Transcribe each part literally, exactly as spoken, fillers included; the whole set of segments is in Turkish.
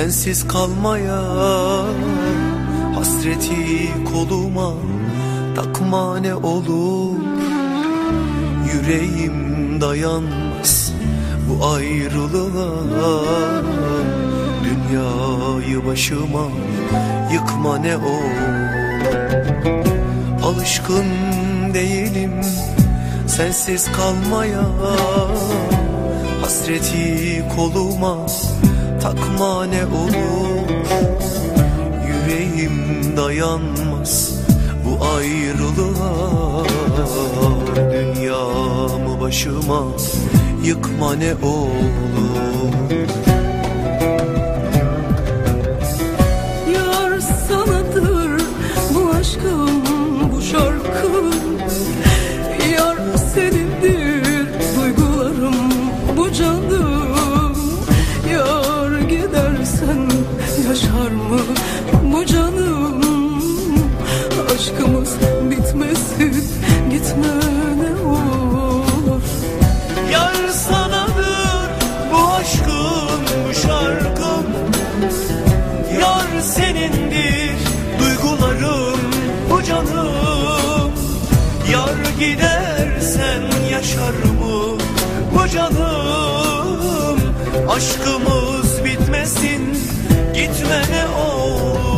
sensiz kalmaya, hasreti koluma takma ne olur. Yüreğim dayanmaz bu ayrılığa, dünyayı başıma yıkma ne olur. Alışkın değilim sensiz kalmaya, hasreti koluma takma ne olur. Yüreğim dayanmaz bu ayrılığa, dünyamı başıma yıkma ne olur. Yar sanadır bu aşkım, bu şarkım. Yar senindir duygularım, bu canım. Yar gidersen yaşar mı bu canım? Aşkımız bitmesin, gitme ne olur. Yar sanadır bu aşkım, bu şarkım. Yar senindir duygularım, bu canım. Yar gidersen yaşar mı bu canım? Aşkımız bitmesin, gitme ne olur.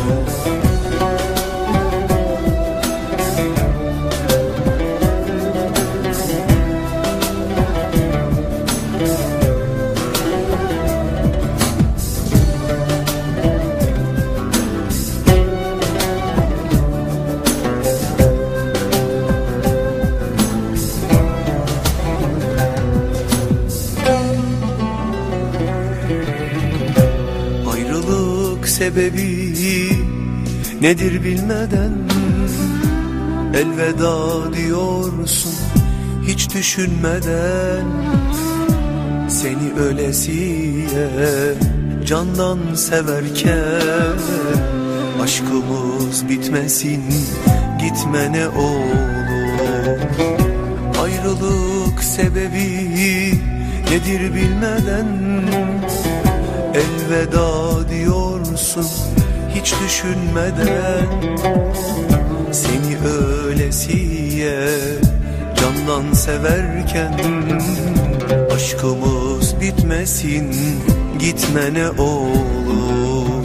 Sebebi nedir bilmeden elveda diyorsun, hiç düşünmeden. Seni ölesiye candan severken, aşkımız bitmesin, gitme ne olur. Ayrılık sebebi nedir bilmeden elveda diyorsun, hiç düşünmeden. Seni öylesiye candan severken, aşkımız bitmesin, gitme ne olur.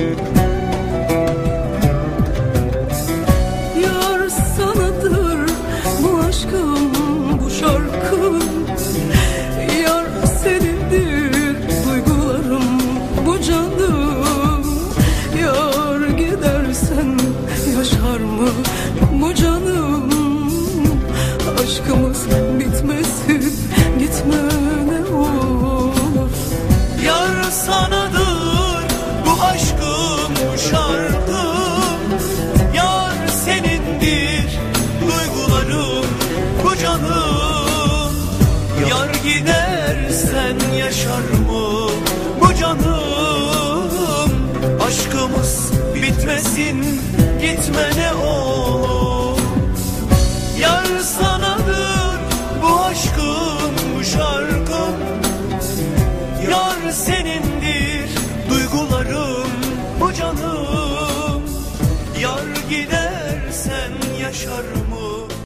Yar sanadır bu aşkım, bu şarkım. Yar senindir duygularım, bu canım. Yar gidersen yaşar mı bu canım? Aşkımız bitmesin, gitme ne olur. Yar sanadır bu aşkım, bu şarkım. Yar senindir duygularım, bu canım. Yar gidersen yaşar mı bu canım? Aşkımız bitmesin, gitme ne olur.